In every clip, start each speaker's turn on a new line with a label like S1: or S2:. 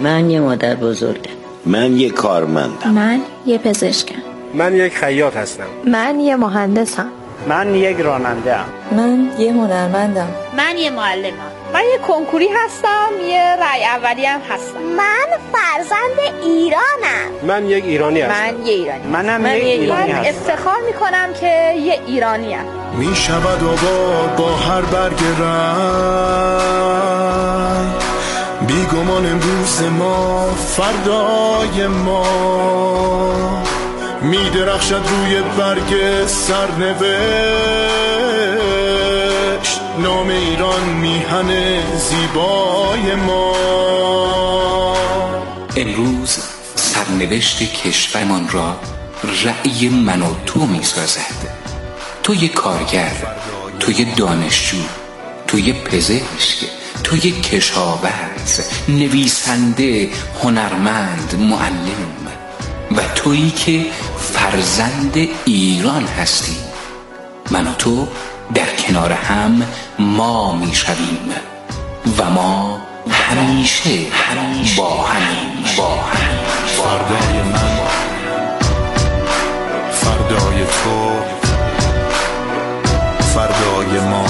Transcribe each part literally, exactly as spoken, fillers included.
S1: من یه مادر بزرگم.
S2: من یه کارمندم.
S3: من یه پزشکم.
S4: من یک خیاط هستم.
S5: من یه مهندسم.
S6: من یک راننده ام.
S7: من یه هنرمندم.
S8: من یه معلمم.
S9: من یه کنکوری هستم، یه رای اولی هم هستم.
S10: من فرزند ایرانم.
S4: من یک ایرانی هستم.
S9: من یه ایرانی.
S6: منم من یک ایرانی هستم.
S9: من افتخار میکنم که یه ایرانی ام.
S11: می شود آباد با هر برگ رنگ، بیگمان امروز ما فردای ما، می درخشد روی برگ سرنوشت، نام ایران میهن زیبای ما.
S12: امروز سرنوشت کشورمان را رأی من و تو می سازد. تو یه کارگر، تو یه دانشجو، تو یه پزشک، تو یه کشاورز، نویسنده، هنرمند، معلم، و تویی که فرزند ایران هستی. من و تو در کنار هم ما می شویم و ما همیشه با همیم با هم.
S11: فردای من، فردای تو، فردای ما.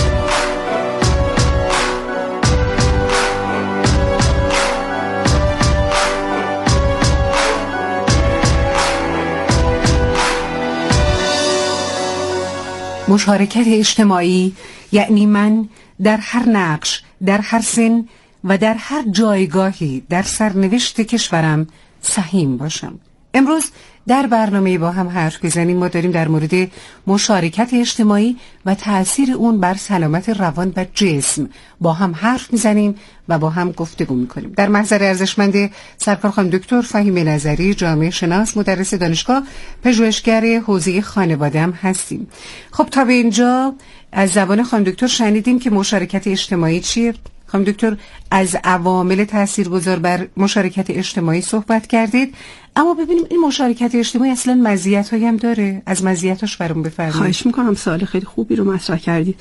S13: مشارکت اجتماعی یعنی من در هر نقش، در هر سن و در هر جایگاهی در سرنوشت کشورم سهیم باشم. امروز در برنامه با هم حرف بزنیم ما داریم در مورد مشارکت اجتماعی و تأثیر اون بر سلامت روان و جسم با هم حرف میزنیم و با هم گفتگو میکنیم. در محضر ارزشمند سرکار خانم دکتر فهیمه نظری، جامعه شناس، مدرس دانشگاه، پژوهشگر حوزه خانواده هم هستیم. خب تا به اینجا از زبان خانم دکتر شنیدیم که مشارکت اجتماعی چیه. خانم دکتر از عوامل تاثیرگذار بر مشارکت اجتماعی صحبت کردید، اما ببینیم این مشارکت اجتماعی اصلا مزیت‌هایی هم داره. از مزیتاش برام بفرمایید.
S14: خواهش میکنم، سوال خیلی خوبی رو مطرح کردید.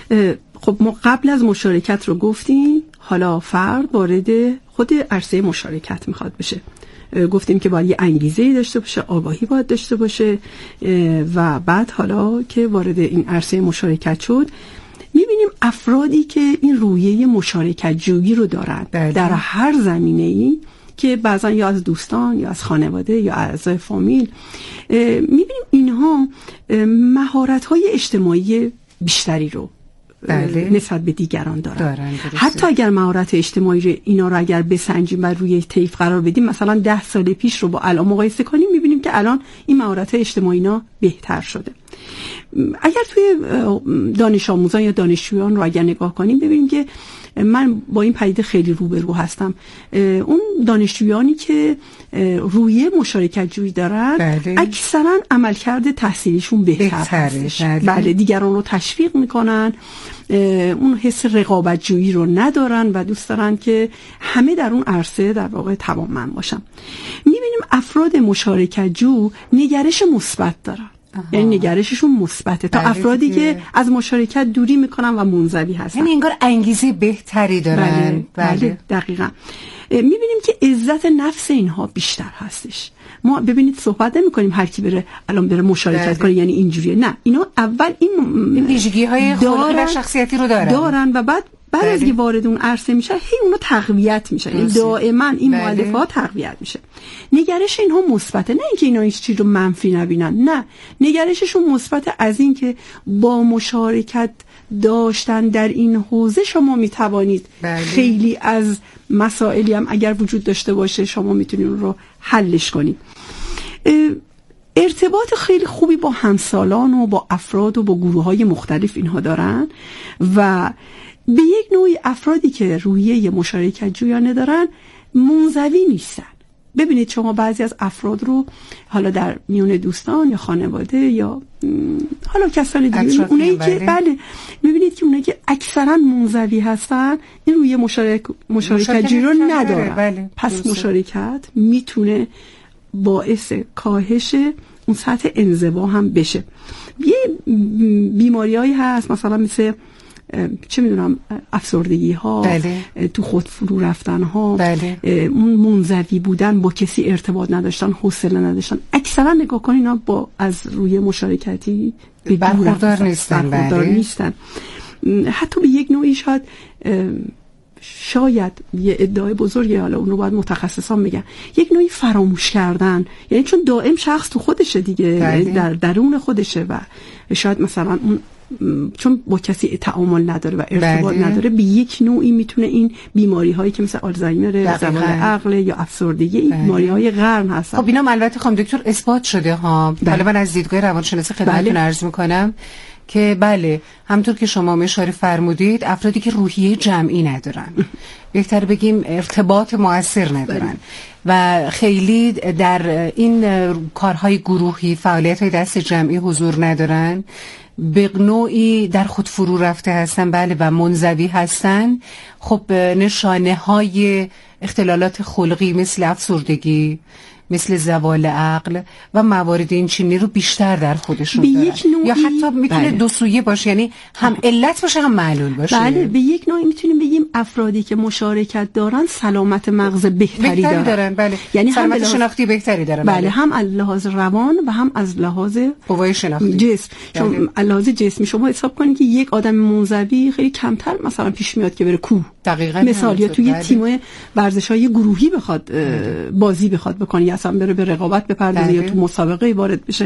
S14: خب ما قبل از مشارکت رو گفتیم، حالا فرد وارد خود عرصه مشارکت میخواد بشه. گفتیم که باید یه انگیزه‌ای داشته باشه، آگاهی باید داشته باشه و بعد حالا که وارد این عرصه مشارکت شد میبینیم افرادی که این رویه مشارکت جویی رو دارن بله. در هر زمینه‌ای که بعضا یا از دوستان یا از خانواده یا اعضای فامیل، میبینیم اینها مهارت‌های اجتماعی بیشتری رو بله. نسبت به دیگران دارن, دارن حتی اگر مهارت اجتماعی رو اینا رو اگر بسنجیم و روی طیف قرار بدیم، مثلا ده سال پیش رو با الان مقایسه کنیم، میبینیم که الان این مهارت اجتماعی اینا بهتر شده. اگر توی دانش آموزان یا دانشجویان رو اگر نگاه کنیم ببینیم که من با این پدیده خیلی روبرو هستم. اون دانشجویانی که روی مشارکت جویی دارن بله. اکثرا عملکرد تحصیلیشون بهتر هستش. بله. بله دیگران رو تشویق میکنن، اون حس رقابت جویی رو ندارن و دوست دارن که همه در اون عرصه در واقع توانمند باشن. میبینیم افراد مشارکت جو نگرش مثبت دارن. آها. یعنی نگرششون مثبته تا افرادی که... که از مشارکت دوری میکنن و منزوی هستن،
S13: یعنی انگار انگیزه بهتری دارن.
S14: بله, بله. بله. دقیقاً میبینیم که عزت نفس اینها بیشتر هستش. ما ببینید صحبت نمی کنیم هر کی بره الان بره مشارکت بله. کنه یعنی اینجوریه، نه، اینا اول این
S13: ویژگی های خلقی و شخصیتی رو دارن
S14: دارن و بعد بعد بله. از که وارد اون عرصه میشه هی اونو تقویت میشه، یعنی دائما این بله. مؤلفه‌ها تقویت میشه. نگرش اینها مثبته، نه اینکه اینا هیچ چیز رو منفی نبینن، نه، نگرششون مثبته از این که با مشارکت داشتن در این حوزه شما میتوانید بله. خیلی از مسائلی هم اگر وجود داشته باشه شما میتونید اون رو حلش کنید. ارتباط خیلی خوبی با همسالان و با افراد و با گروه‌های مختلف اینها دارن و به یک نوعی افرادی که روحیه مشارکت جویانه دارن منزوی نیستن. ببینید شما بعضی از افراد رو حالا در میون دوستان یا خانواده یا حالا کسانی دیگه اونایی که بله میبینید که اونایی که اکثرا منزوی هستن این روی مشارک مشارکت جویی رو ندارن. بله. پس درسته. مشارکت میتونه باعث کاهش اون سطح انزوا هم بشه. یه بیماریایی هست مثلا مثل چه میدونم افسردگی ها،
S13: بله.
S14: تو خود فرو رفتن ها،
S13: بله.
S14: اون منزوی بودن، با کسی ارتباط نداشتن، حوصله نداشتن، اکثرا نگاه کنین اینا با از روی مشارکتی
S13: برخوردار نیستن.
S14: برخوردار
S13: بله.
S14: نیستن. حتی به یک نوعی شاید شاید یه ادعای بزرگی، حالا اون رو باید متخصصان بگن، یک نوعی فراموش کردن، یعنی چون دائم شخص تو خودشه دیگه،
S13: بله.
S14: در درون خودشه و شاید مثلا اون چون با کسی تعامل نداره و ارتباط
S13: بله.
S14: نداره، به یک نوعی میتونه این بیماری هایی که مثل آلزایمر، زوال عقل یا افسردگی، این
S13: بله.
S14: بیماری های قرن هستن.
S13: خب اینا البته خانم دکتر اثبات شده ها.
S14: بله.
S13: حالا من از دیدگاه روانشناسی خدمتتون
S14: بله.
S13: عرض میکنم که بله، همونطور که شما اشاره فرمودید، افرادی که روحیه جمعی ندارن، بهتر بگیم ارتباط مؤثر ندارن و خیلی در این کارهای گروهی، فعالیت‌های دست جمعی حضور ندارن، به نوعی در خود فرو رفته هستن، بله، و منزوی هستن، خب نشانه های اختلالات خلقی مثل افسردگی، مثل زوال عقل و موارد این چینی رو بیشتر در خودشون دارن، یا حتی میتونه بله. دو سویه باشه، یعنی هم علت باشه هم معلول باشه.
S14: بله، به یک نوعی میتونیم بگیم افرادی که مشارکت دارن سلامت مغز بهتری,
S13: بهتری
S14: دارن.
S13: دارن بله.
S14: یعنی
S13: سلامت
S14: هم
S13: شناختی بهتری دارن.
S14: بله,
S13: بله.
S14: هم از لحاظ روان و هم از لحاظ
S13: قوای شناختی
S14: جسم. چون بله. از لحاظ جسمی شما حساب کنید که یک آدم منزوی خیلی کمتر مثلا پیش میاد که بره کوه.
S13: دقیقاً.
S14: مثال یا توی
S13: بله.
S14: تیم ورزش‌های گروهی بخواد بازی بخواد بکنه، یا اصلا بره به رقابت بپردازه یا تو مسابقه وارد بشه.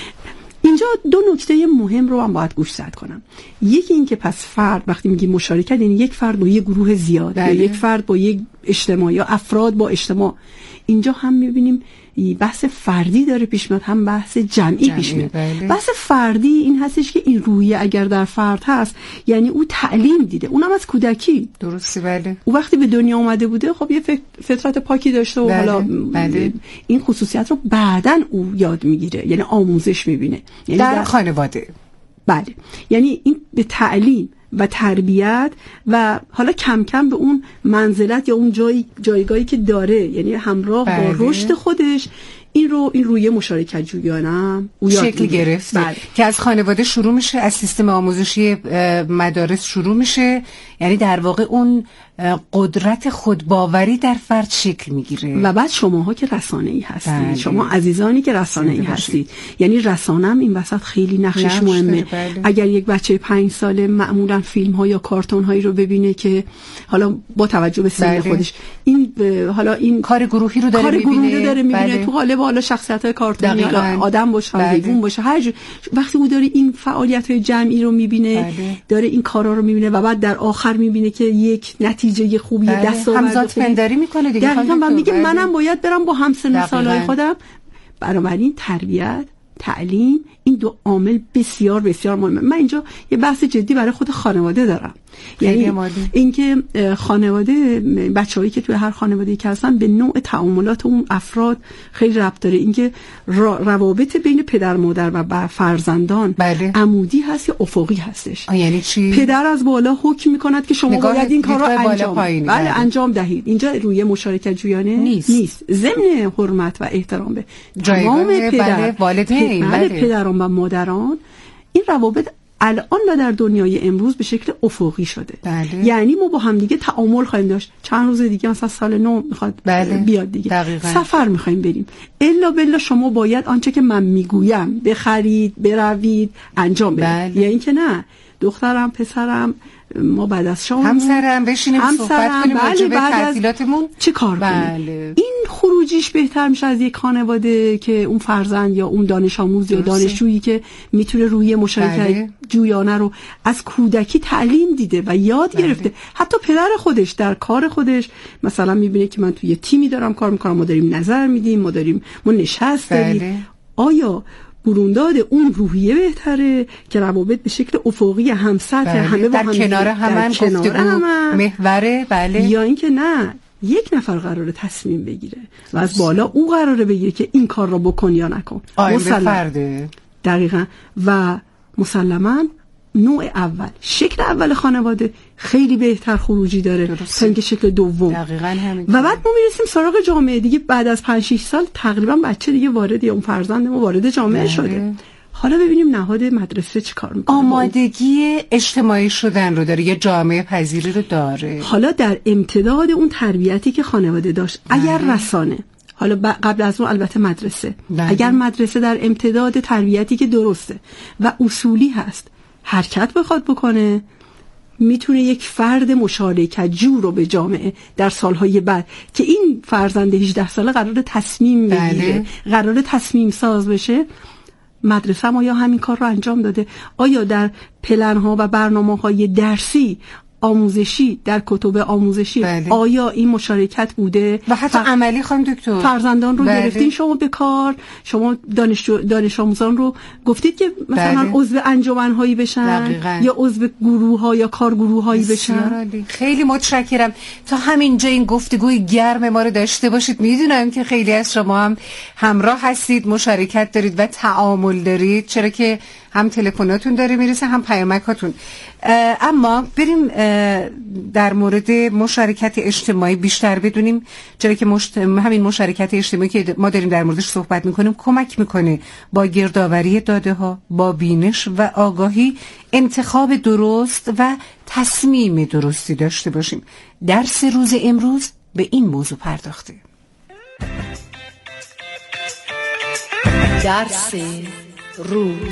S14: اینجا دو نکته مهم رو هم باید گوشزد کنم. یکی این که پس فرد وقتی میگیم مشارکت، یعنی یک فرد با یک گروه زیاد، بله. یا یک فرد با یک اجتماع، یا افراد با اجتماع. اینجا هم میبینیم بحث فردی داره پیش میاد، هم بحث جمعی, جمعی پیش میاد.
S13: بله.
S14: بحث فردی این هستش که این روحیه اگر در فرد هست، یعنی او تعلیم دیده، اونم از کودکی.
S13: درسته. بله.
S14: او وقتی به دنیا اومده بوده، خب یه فطرت پاکی داشته و
S13: بله.
S14: حالا
S13: بله.
S14: این خصوصیت رو بعداً او یاد میگیره، یعنی آموزش میبینه، یعنی
S13: در, در خانواده.
S14: بله، یعنی این به تعلیم و تربیت و حالا کم کم به اون منزلت یا اون جای جایگاهی که داره، یعنی همراه بله. با رشد خودش این رو این روی مشارکت جویانم
S13: شکل گرفته بله. که از خانواده شروع میشه، از سیستم آموزشی مدارس شروع میشه، یعنی در واقع اون قدرت خودباوری در فرد شکل میگیره.
S14: و بعد شماها که رسانه‌ای هستید،
S13: بله.
S14: شما عزیزانی که رسانه‌ای هستید، یعنی رسانم این وسط خیلی نقشش مهمه.
S13: بله.
S14: اگر یک بچه پنج ساله معمولا فیلم ها یا کارتون هایی رو ببینه که حالا با توجه به سن بله. خودش این حالا این
S13: کار گروهی رو داره
S14: کار
S13: میبینه،
S14: گروهی رو داره میبینه
S13: بله.
S14: تو قالب حالا شخصیت های کارتونی، آدم باشه، بله. حیوان باشه، هر جور. وقتی او داره این فعالیت های جمعی رو میبینه، بله. داره این کارا رو میبینه و بعد در آخر میبینه که یک نتیجه خوبی،
S13: بله.
S14: دستاورد
S13: همزاد پنداری میکنه دیگه،
S14: دقیقاً، و میگه
S13: بله.
S14: منم باید برم با همسن سالای خودم. بنابراین تربیت، تعلیم، این دو عامل بسیار بسیار مهمه. من اینجا یه بحث جدی برای خود خانواده دارم، یعنی اینکه خانواده، بچه‌هایی که توی هر خانواده‌ای که هستن به نوع تعاملات اون افراد خیلی ربط داره. اینکه روابط بین پدر مادر و فرزندان
S13: بله.
S14: عمودی هست یا افقی هستش.
S13: یعنی چی؟
S14: پدر از بالا حکم می‌کند که شما باید این کار رو انجام بله, بله انجام دهید. اینجا روی مشارکت جویانه نیست, نیست. ضمن حرمت و احترام به تمام پدر
S13: بله والدین
S14: بله پدران و مادران، این روابط الان و در دنیای امروز به شکل افقی شده.
S13: بله.
S14: یعنی ما با هم دیگه تعامل خواهیم داشت. چند روز دیگه مثلا سال نو میخواد
S13: بله.
S14: بیاد دیگه
S13: دقیقاً.
S14: سفر میخوایم بریم، الا بلا شما باید آنچه که من میگویم بخرید، بروید، انجام بدید.
S13: بله.
S14: یا اینکه نه دخترم پسرم ما بعد از شام
S13: همسرم بشینیم صحبت کنیم راجع به تعطیلاتمون
S14: چه کار
S13: بله.
S14: کنیم. این خروجیش بهتر میشه از یک خانواده که اون فرزند یا اون دانش آموز یا دانشجویی که میتونه روی مشارکت بله. جویانه رو از کودکی تعلیم دیده و یاد بله. گرفته. حتی پدر خودش در کار خودش مثلا میبینه که من توی تیمی دارم کار میکنم، ما داریم نظر میدیم، ما داریم ما نشست داریم بله. آیا برونداد اون روحیه بهتره که روابط به شکل افقی همسطح بله. همه با
S13: در
S14: هم کنار
S13: هم گفتگو محوره بله.
S14: یا اینکه نه یک نفر قراره تصمیم بگیره و از بالا او قراره بگیره که این کار رو بکن یا نکن.
S13: مسلم فرده دقیقاً.
S14: و مسلماً نوع اول، شکل اول خانواده خیلی بهتر خروجی داره تا اینکه شکل دوم.
S13: دقیقاً همین.
S14: و بعد ما میرسیم سراغ جامعه دیگه. بعد از پنج شش سال تقریبا بچه دیگه وارد یا اون فرزند ما وارد جامعه بله. شده. حالا ببینیم نهاد مدرسه چی کار میکنه.
S13: آمادگی اجتماعی شدن رو داره، یه جامعه پذیری رو داره.
S14: حالا در امتداد اون تربیتی که خانواده داشت، اگر رسانه، حالا قبل از اون البته مدرسه، بله. اگر مدرسه در امتداد تربیتی که درسته و اصولی هست حرکت بخواد بکنه، میتونه یک فرد مشارکت جو رو به جامعه در سالهای بعد که این فرزند هجده ساله قرار تصمیم بگیره، بله. قرار تصمیم ساز بشه. مدرسه ما یا همین کار رو انجام داده؟ آیا در پلن‌ها و برنامه‌های درسی آموزشی در کتب آموزشی بله. آیا این مشارکت بوده؟
S13: و حتی ف... عملی خانم دکتر
S14: فرزندان رو بله. گرفتین شما به کار، شما دانش دانش آموزان رو گفتید که مثلا بله. عضو انجمن‌هایی بشن دقیقاً. یا عضو گروه‌ها یا کارگروه‌هایی بشن.
S13: خیلی متشکرم. تا همینجا این گفتگوی گرم ما رو داشته باشید. میدونم که خیلی از شما هم همراه هستید، مشارکت دارید و تعامل دارید، چرا که هم تلفناتون داره میرسه هم پیامکاتون. اما بریم در مورد مشارکت اجتماعی بیشتر بدونیم، چرا که مشت... همین مشارکت اجتماعی که ما داریم در موردش صحبت میکنیم کمک میکنه با گردآوری داده ها، با بینش و آگاهی انتخاب درست و تصمیم درستی داشته باشیم. درس روز امروز به این موضوع پرداخته. درس روز.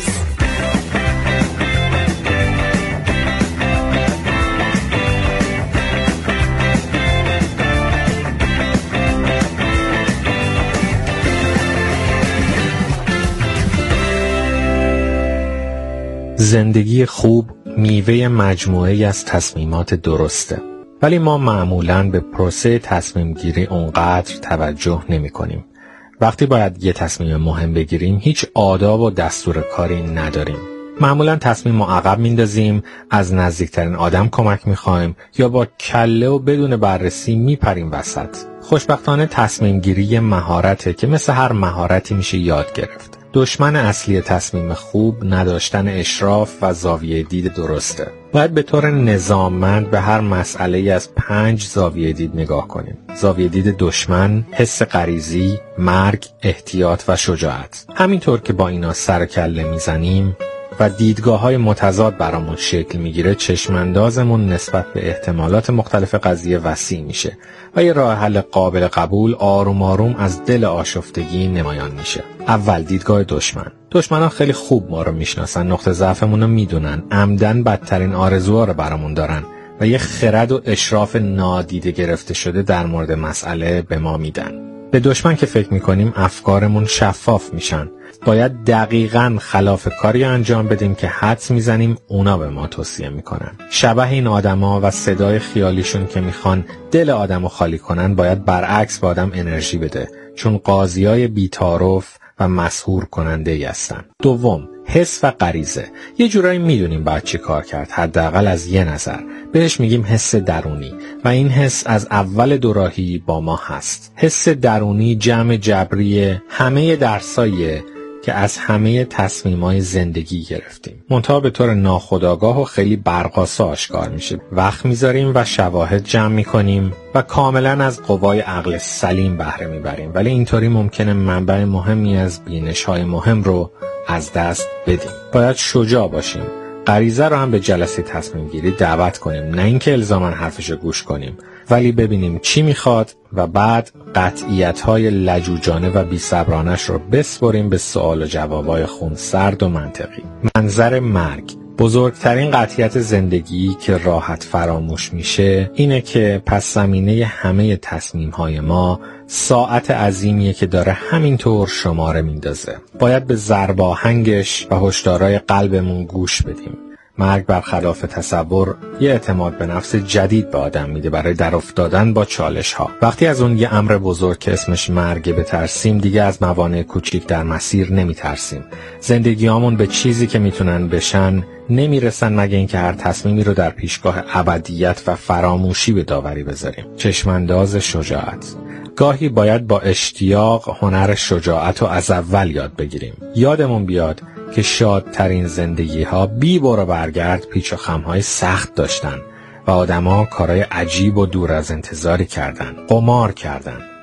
S1: زندگی خوب میوه مجموعه‌ای از تصمیمات درسته، ولی ما معمولاً به پروسه تصمیم گیری اونقدر توجه نمی کنیم. وقتی باید یه تصمیم مهم بگیریم هیچ آداب و دستور کاری نداریم. معمولاً تصمیم رو عقب میندازیم، از نزدیکترین آدم کمک میخوایم یا با کله و بدون بررسی میپریم وسط. خوشبختانه تصمیم گیری یه مهارته که مثل هر مهارتی میشه یاد گرفت. دشمن اصلی تصمیم خوب نداشتن اشراف و زاویه دید درسته. باید به طور نظاممند به هر مسئله از پنج زاویه دید نگاه کنیم. زاویه دید دشمن، حس غریزی، مرگ، احتیاط و شجاعت. همینطور که با اینا سر کله میزنیم و دیدگاه‌های متضاد برامون شکل میگیره، چشماندازمون نسبت به احتمالات مختلف قضیه وسیع میشه و یه راه حل قابل قبول آروم آروم از دل آشفتگی نمایان میشه. اول دیدگاه دشمن. دشمنان خیلی خوب ما رو میشناسن، نقطه ضعفمون رو میدونن، عمدن بدترین آرزوها رو برامون دارن و یه خرد و اشراف نادیده گرفته شده در مورد مسئله به ما میدن. به دشمن که فکر میکنیم افکارمون شفاف میشن. باید دقیقاً خلاف کاری انجام بدیم که حدس میزنیم اونا به ما توصیه میکنن. شبح این آدما و صدای خیالیشون که میخوان دل آدمو خالی کنن باید برعکس به آدم انرژی بده، چون قاضیای بی‌تعارف و مسحور کننده ای هستن. دوم، حس و غریزه. یه جورایی میدونیم باید چی کار کرد، حداقل از یه نظر. بهش میگیم حس درونی و این حس از اول دوراهی با ما هست. حس درونی جمع جبری همه درساییه که از همه تصمیمای زندگی گرفتیم. منتها به طور ناخودآگاه و خیلی برقاسا آشکار میشه. وقت میذاریم و شواهد جمع میکنیم و کاملا از قوای عقل سلیم بهره میبریم، ولی اینطوری ممکنه منبع مهمی از بینش‌های مهم رو از دست بدیم. باید شجاع باشیم. غریزه رو هم به جلسه تصمیم گیری دعوت کنیم، نه اینکه الزاما حرفشو گوش کنیم، ولی ببینیم چی میخواد و بعد قطعیت‌های لجوجانه و بی‌صبرانش رو بسپریم به سوال و جوابای خونسرد و منطقی. منظر مرگ. بزرگترین قطعیت زندگی که راحت فراموش میشه اینه که پس زمینه همه تصمیم‌های ما ساعت عظیمیه که داره همینطور شماره میندازه. باید به ضرباهنگش و هشدارهای قلبمون گوش بدیم. مرگ برخلاف تصور یه اعتماد به نفس جدید به آدم میده برای در افتادن با چالش ها. وقتی از اون یه امر بزرگ که اسمش مرگ بترسیم، دیگه از موانع کوچیک در مسیر نمیترسیم. زندگیامون به چیزی که میتونن بشن نمیرسن مگه اینکه هر تصمیمی رو در پیشگاه ابدیت و فراموشی به داوری بذاریم. چشمانداز شجاعت. گاهی باید با اشتیاق هنر شجاعت رو از اول یاد بگیریم. یادمون بیاد که شادترین زندگی ها بی برو برگرد پیچ و خمهای سخت داشتن و آدما کارهای عجیب و دور از انتظاری کردن. قمار کردن،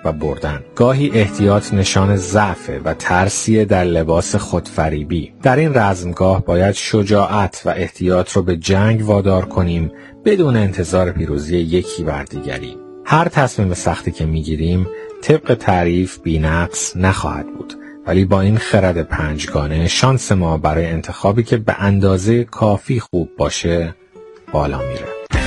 S1: و بردن. گاهی احتیاط نشان ضعف و ترسیه در لباس خودفریبی. در این رزمگاه باید شجاعت و احتیاط رو به جنگ وادار کنیم بدون انتظار پیروزی یکی بر دیگری. هر تصمیم سختی که میگیریم طبق تعریف بی‌نقص نخواهد بود، ولی با این خرد پنجگانه شانس ما برای انتخابی که به اندازه کافی خوب باشه بالا میره.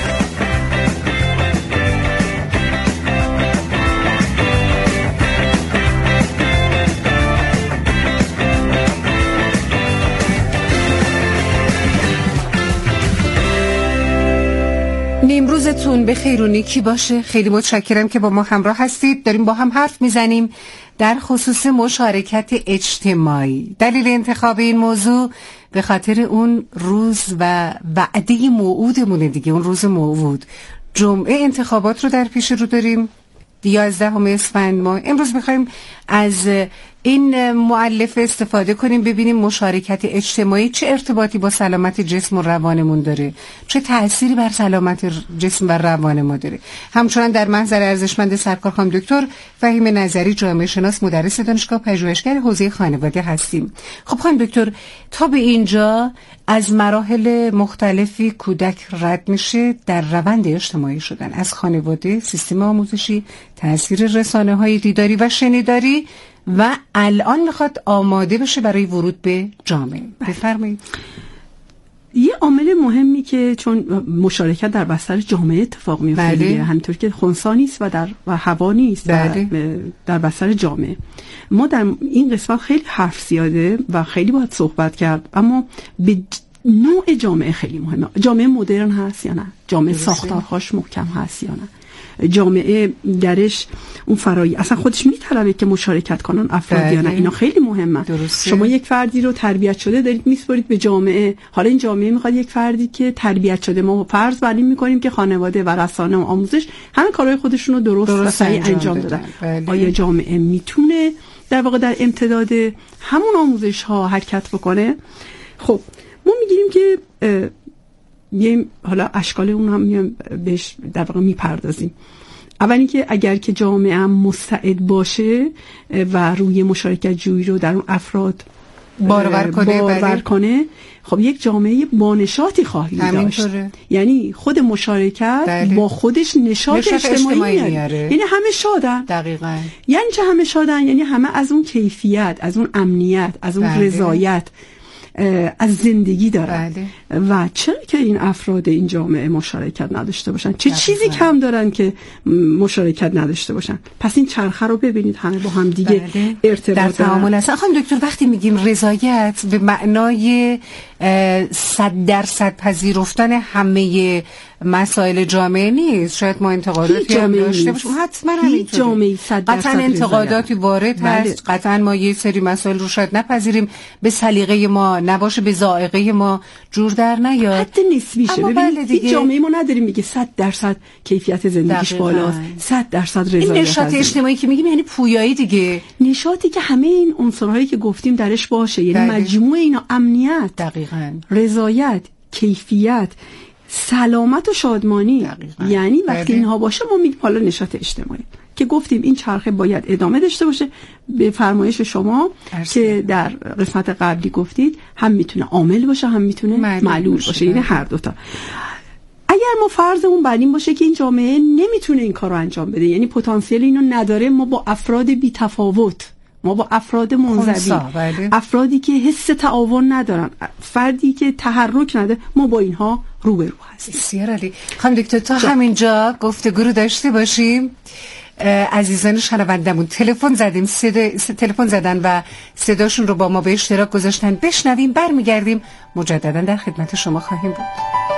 S13: نیمروزتون به خیر و نیکی باشه. خیلی متشکرم که با ما همراه هستید. داریم با هم حرف میزنیم در خصوص مشارکت اجتماعی. دلیل انتخاب این موضوع به خاطر اون روز و وعده موعودمونه دیگه. اون روز موعود جمعه انتخابات رو در پیش رو داریم، یازدهم اسفند ما. امروز میخوایم از این مؤلفه استفاده کنیم ببینیم مشارکت اجتماعی چه ارتباطی با سلامت جسم و روانمون داره، چه تأثیری بر سلامت جسم و روان ما داره. همچنان در محضر ارزشمند سرکار خانم دکتر فهیم نظری، جامعه شناس، مدرس دانشگاه، پژوهشگر حوزه خانواده هستیم. خب خانم دکتر، تا به اینجا از مراحل مختلفی کودک رد میشه در روند اجتماعی شدن، از خانواده، سیستم آموزشی، تأثیر رسانه‌های دیداری و شنیداری، و الان میخواد آماده بشه برای ورود به جامعه. بفرمایید.
S14: یه عامل مهمی که چون مشارکت در بستر جامعه اتفاق میفته، بله. همینطور که خنثی نیست و در و هوا نیست، بله. در بستر جامعه ما در این قسمت خیلی حرف زیاده و خیلی باید صحبت کرد، اما به نوع جامعه خیلی مهمه. جامعه مدرن هست یا نه؟ جامعه ساختارهاش محکم هست یا نه؟ جامعه درش اون فرایی اصلا خودش میطلبه که مشارکت کنن افراد یا نه؟ اینا خیلی مهمه. درسته. شما یک فردی رو تربیت شده دارید میسپارید به جامعه، حالا این جامعه میخواد یک فردی که تربیت شده، ما فرض بر این میکنیم که خانواده و رسانه و آموزش همه کارهای خودشون رو درست, درست و صحیح انجام, انجام دادن. دادن. آیا جامعه میتونه در واقع در امتداد همون آموزش ها حرکت بکنه؟ خب ما میگیم که میایم حالا اشکال اون هم میایم بهش در واقع میپردازیم. اول اینکه اگر که جامعه هم مستعد باشه و روی مشارکت جویی رو در اون افراد
S13: بارور کنه,
S14: بارور کنه خب یک جامعه بانشاطی خواهی داشت. یعنی خود مشارکت بله. با خودش نشاط, نشاط اجتماعی, اجتماعی میاره. یعنی همه شادن.
S13: دقیقاً.
S14: یعنی چه همه شادن؟ یعنی همه از اون کیفیت، از اون امنیت، از اون بله. رضایت از زندگی دارن. بله. و چرا که این افراد این جامعه مشارکت نداشته باشن؟ چه بله. چیزی کم دارن که مشارکت نداشته باشن؟ پس این چرخه رو ببینید همه با هم دیگه بله. ارتباط
S13: در تعامل هستن. خانم دکتر، وقتی میگیم رضایت به معنای صد درصد پذیرفتن همه مسائل جامعه نیست. شاید ما انتقاداتی هم داشته باشیم، حتما
S14: هیچ جامعه صد درصد
S13: قطعا انتقاداتی وارد بله. هست، قطعا ما یه سری مسائل رو شاید نپذیریم، به سلیقه ما نباشه، به ذائقه ما جور در نیاد،
S14: حد نسبیشه. ببین بله هیچ جامعه ما نداریم میگه صد درصد کیفیت زندگیش بالاست، صد درصد رضایت.
S13: این نشاط اجتماعی که میگیم یعنی پویایی دیگه،
S14: نشاطی که همه این عنصرهایی که گفتیم درش باشه، یعنی بله. مجموعه اینا، امنیت،
S13: دقیقاً
S14: رضایت، کیفیت، سلامت و شادمانی. دقیقا. یعنی وقتی بله. اینها باشه ما میگیم حالا نشاط اجتماعی که گفتیم این چرخه باید ادامه داشته باشه. به فرمایش شما ارسل. که در قسمت قبلی گفتید هم میتونه عامل باشه هم میتونه معلول, معلول باشه, باشه. یعنی هر دوتا. اگر ما فرضمون بر این باشه که این جامعه نمیتونه این کار رو انجام بده، یعنی پتانسیل اینو نداره، ما با افراد بی تفاوت، ما با افراد منزوی، بله. افرادی که حس تعاون ندارن، فردی که تحرک نداره، ما با اینها روبرو هستیم.
S13: بسیار عالی. خانم دکتر تا همینجا گفتگو رو داشته باشیم. عزیزان شنوندمون تلفن زدیم، صدا تلفن زدن و صداشون رو با ما به اشتراک گذاشتن. بشنویم، برمیگردیم مجددا در خدمت شما خواهیم بود.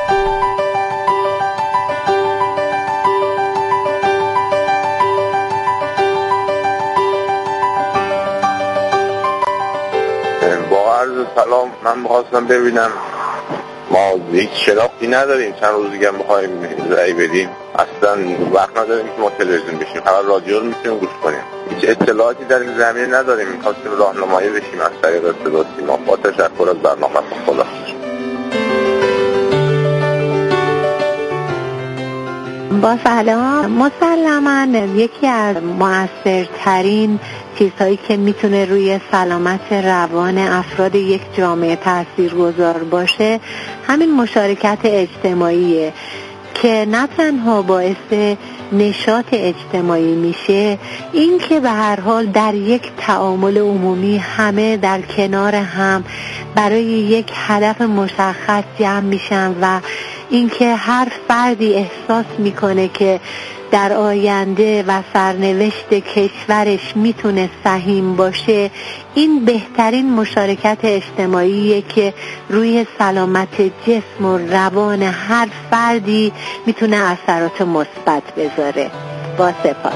S3: سلام، من می‌خواستم ببینم ما هیچ شناختی نداریم، چند روز دیگه می‌خوایم رأی بدیم، اصلا وقت نداریم که ما تلویزیون بشیم، فقط رادیو رو می‌تونیم گوش کنیم، هیچ اطلاعاتی در این زمینه نداریم. می‌خواستیم راهنمایی بشیم از طریق صدا سیما. با تشکر از برنامه خدا.
S5: با سلام. مسلماً یکی از مؤثرترین چیزهایی که میتونه روی سلامت روان افراد یک جامعه تاثیرگذار باشه همین مشارکت اجتماعیه که نه تنها باعث نشاط اجتماعی میشه، این که به هر حال در یک تعامل عمومی همه در کنار هم برای یک هدف مشخص جمع میشن و اینکه هر فردی احساس میکنه که در آینده و سرنوشت کشورش میتونه سهیم باشه، این بهترین مشارکت اجتماعیه که روی سلامت جسم و روان هر فردی میتونه اثرات مثبت بذاره. با سپاس.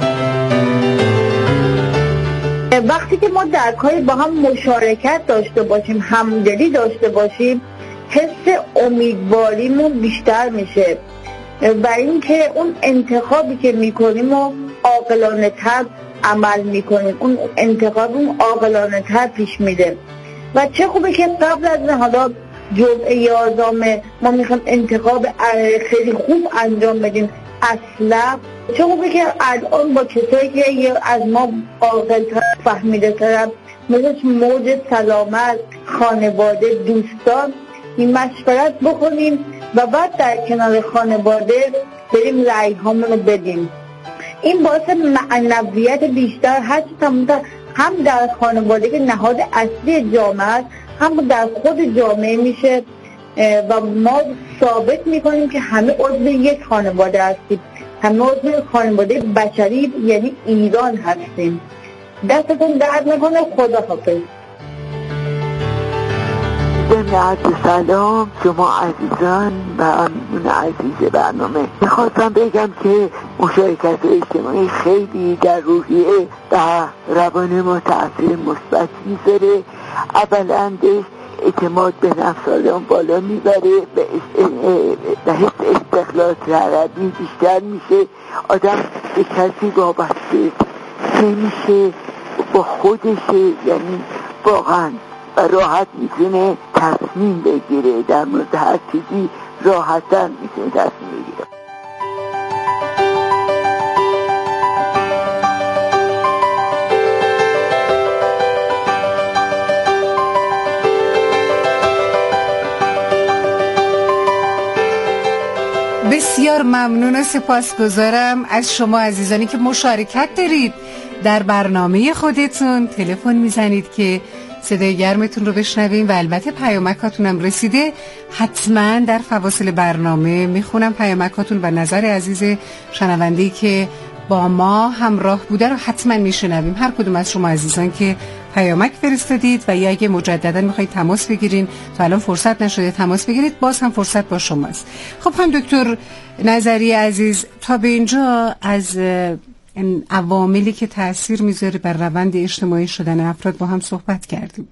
S8: وقتی که ما در کاری با هم مشارکت داشته باشیم، همدلی داشته باشیم، حس امیدواریمون بیشتر میشه و اینکه اون انتخابی که میکنیم و عاقلانه تر عمل میکنیم، اون انتخاب اون عاقلانه تر پیش میده. و چه خوبه که قبل از حالا جمعه یازدهم ما میخوایم انتخاب خیلی خوب انجام بدیم، اصلا چه خوبه که الان با کسایی که از ما عاقل‌تر فهمیده ترم مثل موج سلامت، خانواده، دوستان این مشورت بکنیم و بعد در کنار خانواده بریم رأی هامون رو بدیم. این باعث معنویت بیشتر هست هم در خانواده که نهاد اصلی جامعه است، هم در خود جامعه میشه و ما ثابت میکنیم که همه عضو یک خانواده هستیم، همه عضو خانواده بشری یعنی ایران هستیم. دستتون درد نکنه. خدا حافظ.
S15: جمعیت سلام شما عزیزان و اون عزیز برنامه. میخواستم بگم که مشارکت اجتماعی خیلی در روحیه و روان ما تأثیر مثبت میذاره. اولا اعتماد به نفس آدم بالا میبره و حس استقلال طلبی بیشتر میشه، آدم به کسی وابسته نمیشه، با خودشه، یعنی واقعا و راحت میتونه تصمیم بگیره، در مورد هر چیزی راحت‌تر میتونه تصمیم بگیره.
S13: بسیار ممنون و سپاسگزارم از شما عزیزانی که مشارکت دارید در برنامه خودتون. تلفن میزنید که صدای گرمتون رو بشنویم و البته پیامکاتون هم رسیده. حتما در فواصل برنامه میخونم پیامکاتون و نظر عزیز شنونده‌ای که با ما همراه بوده رو حتما میشنویم. هر کدوم از شما عزیزان که پیامک فرستادید و یا اگه مجددا میخواید تماس بگیرین تا الان فرصت نشده تماس بگیرید، باز هم فرصت با شماست. خب هم دکتر نظری عزیز، تا به اینجا از عواملی که تأثیر میذاره بر روند اجتماعی شدن افراد با هم صحبت کردیم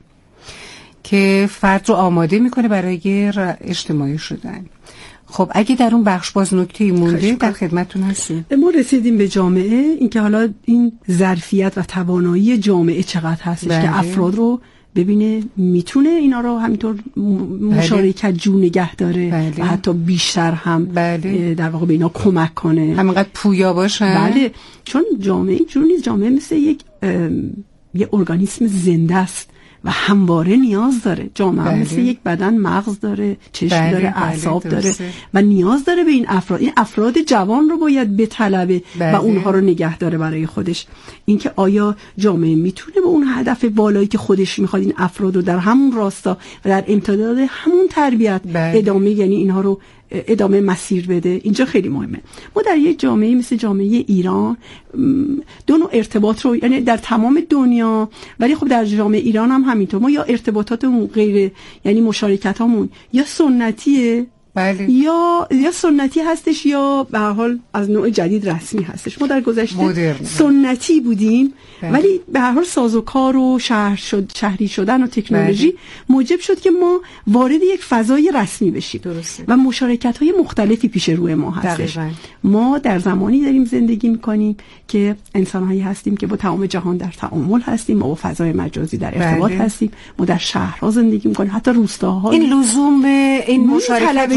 S13: که فرد رو آماده میکنه برای اجتماعی شدن. خب اگه در اون بخش باز نکته‌ای مونده در خدمتتون هستیم.
S14: ما رسیدیم به جامعه، اینکه حالا این ظرفیت و توانایی جامعه چقدر هستش بله. که افراد رو ببینه میتونه اینا رو همینطور مشارکت جو نگه داره بله. و حتی بیشتر هم بله. در واقع به اینا کمک کنه،
S13: همینقدر پویا باشه.
S14: بله، چون جامعه جور نیست، جامعه مثل یک یه ارگانیسم زنده است و همواره نیاز داره. جامعه بله. مثل یک بدن مغز داره، چشم بله. داره، اعصاب بله. داره و نیاز داره به این افراد. این افراد جوان رو باید بطلبه بله. و اونها رو نگه داره برای خودش. اینکه آیا جامعه میتونه به اون هدف بالایی که خودش میخواد این افراد رو در همون راستا و در امتداد همون تربیت بله. ادامه، یعنی اینها رو ادامه مسیر بده. اینجا خیلی مهمه. ما در یک جامعه مثل جامعه ایران دو نوع ارتباط رو، یعنی در تمام دنیا ولی خب در جامعه ایران هم همینطور، ما یا ارتباطاتمون غیر، یعنی مشارکتامون یا سنتیه بله. یا یا سنتی هستش یا به هر حال از نوع جدید رسمی هستش. ما در گذشته مدرن. سنتی بودیم بله. ولی به هر حال سازوکار و شهر شد شهری شدن و تکنولوژی بله. موجب شد که ما وارد یک فضای رسمی بشیم درسته. و مشارکت‌های مختلفی پیش روی ما هستش. دقیقا. ما در زمانی داریم زندگی می‌کنیم که انسان‌هایی هستیم که با تمام جهان در تعامل هستیم، ما با فضای مجازی در ارتباط بله. هستیم، ما در شهرها زندگی می‌کنیم، حتی روستاها.
S13: این لزوم این مشارکت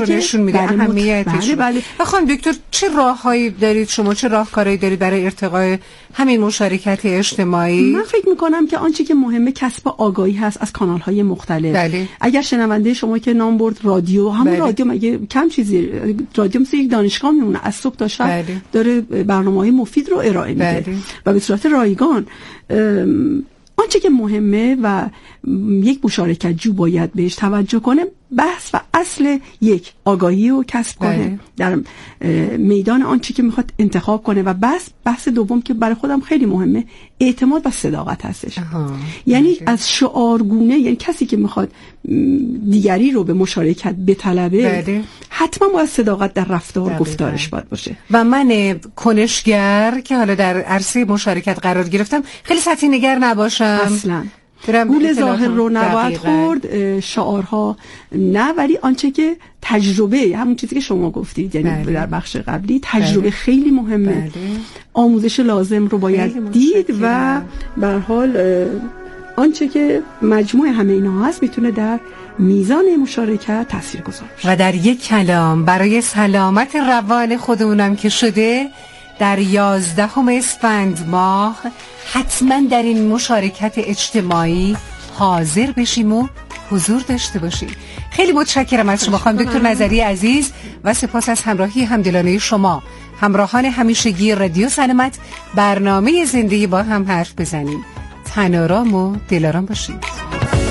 S13: نشون میده اهمیتش.
S14: بله بله.
S13: و خانم دکتر چه راههایی دارید شما، چه راهکارهایی دارید برای ارتقای همین مشارکت اجتماعی؟
S14: من فکر میکنم که آنچه که مهمه کسب آگاهی هست از کانال‌های مختلف.
S13: بله.
S14: اگر شنونده شما که نام برد رادیو، همون بله. رادیو مگه کم چیزی، رادیو مثل یک دانشگاه میمونه، از صبح تا شب بله. داره برنامه‌های مفید رو ارائه میده بله. و به صورت رایگان. آنچه که مهمه و یک مشارکت جو باید بهش توجه کنه، بحث و اصل یک آگاهی رو کسب کنه در میدان آنچه که میخواد انتخاب کنه، و بحث بحث دوم که برای خودم خیلی مهمه، اعتماد و صداقت هستش. یعنی بله. از شعارگونه، یعنی کسی که میخواد دیگری رو به مشارکت بطلبه بله. حتما باید صداقت در رفتار بله. گفتارش بله. باید باشه.
S13: و من کنشگر که حالا در عرصه مشارکت قرار گرفتم خیلی سطحی نگر نباشم
S14: اصلا، گول ظاهر رو نباید خورد، شعارها نه، ولی آنچه که تجربه، همون چیزی که شما گفتید یعنی بله. در بخش قبلی تجربه بله. خیلی مهمه بله. آموزش لازم رو باید دید و به هر حال آنچه که مجموع همه اینا هست میتونه در میزان مشارکت تاثیرگذار باشه.
S13: و در یک کلام برای سلامت روان خودمونم که شده، در یازدهم اسفند ماه حتما در این مشارکت اجتماعی حاضر بشیم و حضور داشته باشیم. خیلی متشکرم از شما خانم دکتر نظری عزیز و سپاس از همراهی همدلانه شما. همراهان همیشگی رادیو سلامت، برنامه زندگی با هم حرف بزنیم. تن‌آرام و دلارام باشید.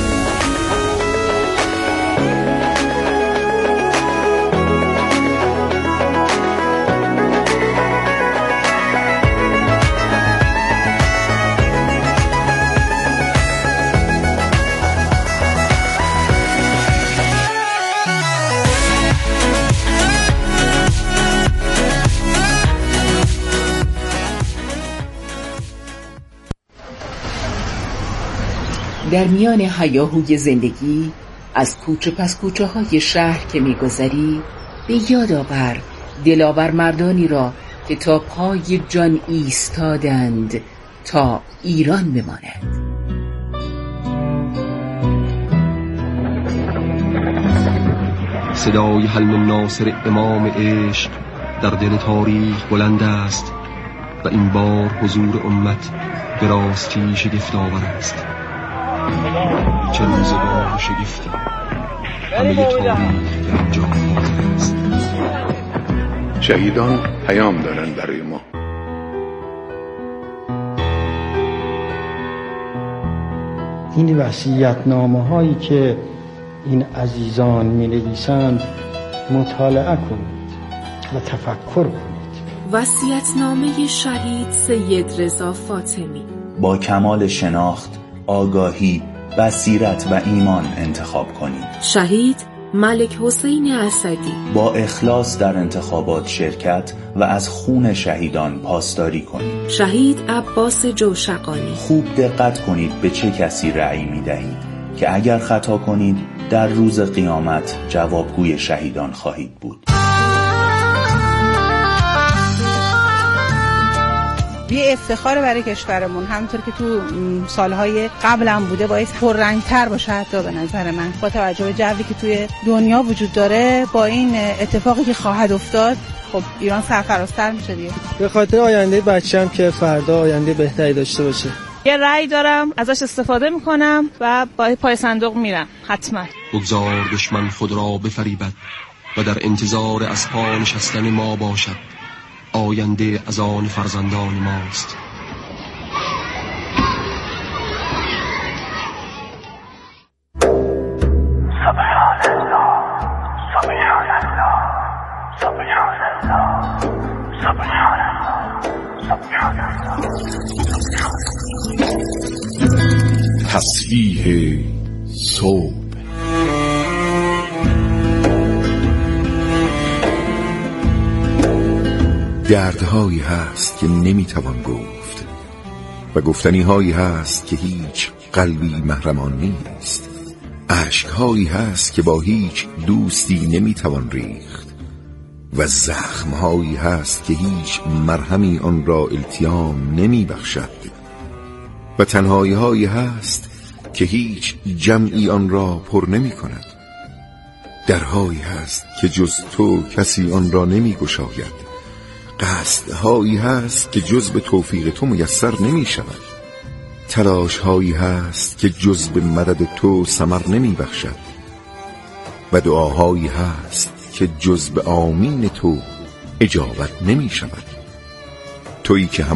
S16: در میان هیاهوی زندگی از کوچه پس کوچه های شهر که می‌گذری، به یاد آور دلاور مردانی را که تا پای جان ایستادند تا ایران بماند.
S17: صدای حلم ناصر امام عشق در دل تاریخ بلند است و این بار حضور امت به راستی شگفت‌آور است. چه روزگار شگفتی، همه تاریخ در اینجا حاضر است.
S18: شهیدان پیام دارن برای ما.
S19: این وصیت‌نامه هایی که این عزیزان می نویسند مطالعه کنید و تفکر کنید.
S20: وصیت‌نامه شهید سید رضا فاطمی.
S21: با کمال شناخت، آگاهی، بصیرت و ایمان انتخاب کنید.
S20: شهید ملک حسین اسدی.
S21: با اخلاص در انتخابات شرکت و از خون شهیدان پاسداری کنید.
S20: شهید عباس جوشقانی.
S21: خوب دقت کنید به چه کسی رأی می دهید که اگر خطا کنید در روز قیامت جوابگوی شهیدان خواهید بود.
S22: یه افتخار برای کشورمون، همونطور که تو سالهای قبلم بوده، باعث پررنگ‌تر باشه حتی به نظر من، با توجه به جوی که توی دنیا وجود داره. با این اتفاقی که خواهد افتاد، خب ایران سرفرازتر میشه دیگه.
S23: به خاطر آینده بچه‌م که فردا آینده بهتری داشته باشه.
S24: یه رأی دارم، ازش استفاده میکنم و با پای صندوق میرم حتما.
S17: بگذار دشمن خود را بفریبد و در انتظار از پا نشستن ما باشد. آینده از آن فرزندان ماست.
S25: سبحان الله سبحان الله سبحان الله سبحان الله سبحان الله.
S11: تسبیح صبح. دردهایی هست که نمیتوان گفت و گفتنی هایی هست که هیچ قلبی محرمان نیست. اشکهایی هست که با هیچ دوستی نمیتوان ریخت و زخمهایی هست که هیچ مرهمی آن را التیام نمیبخشد و تنهایی هایی هست که هیچ جمعی آن را پر نمی کند. درهایی هست که جز تو کسی آن را نمی گشاید، قصدهایی هست که جز به توفیق تو میسر نمی شود، تلاشهایی هست که جز به مدد تو ثمر نمی بخشد و دعاهایی هست که جز به آمین تو اجابت نمی شود. تویی که هم